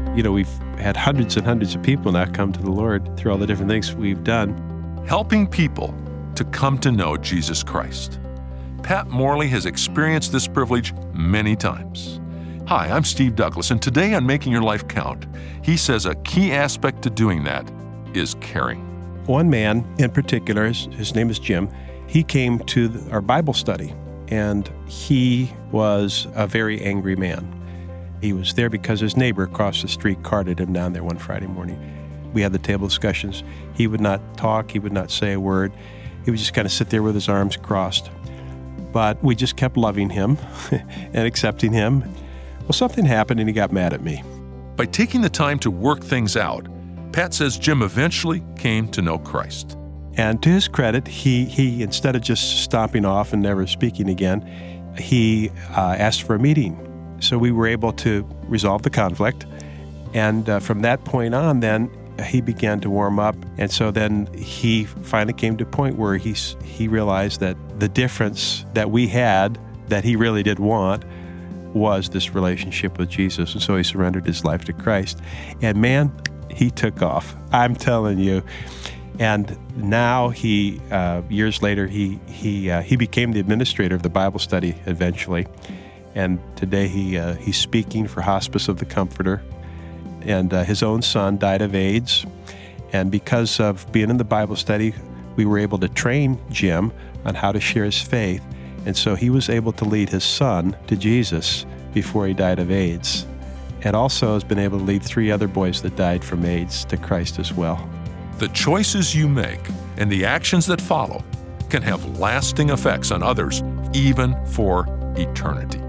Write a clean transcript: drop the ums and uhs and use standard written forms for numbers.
We've had hundreds and hundreds of people now come to the Lord through all the different things we've done. Helping people to come to know Jesus Christ. Pat Morley has experienced this privilege many times. Hi, I'm Steve Douglas, and today on Making Your Life Count, he says a key aspect to doing that is caring. One man in particular, his name is Jim, he came to our Bible study, and he was a very angry man. He was there because his neighbor across the street carted him down there one Friday morning. We had the table discussions. He would not talk. He would not say a word. He would just kind of sit there with his arms crossed. But we just kept loving him and accepting him. Well, something happened and he got mad at me. By taking the time to work things out, Pat says Jim eventually came to know Christ. And to his credit, he instead of just stomping off and never speaking again, he asked for a meeting. So we were able to resolve the conflict. And from that point on, then he began to warm up. And so then he finally came to a point where he realized that the difference that we had, that he really did want, was this relationship with Jesus. And so he surrendered his life to Christ. And man, he took off. I'm telling you. And now years later, he became the administrator of the Bible study eventually. And today he's speaking for Hospice of the Comforter. And his own son died of AIDS. And because of being in the Bible study, we were able to train Jim on how to share his faith. And so he was able to lead his son to Jesus before he died of AIDS. And also has been able to lead 3 other boys that died from AIDS to Christ as well. The choices you make and the actions that follow can have lasting effects on others, even for eternity.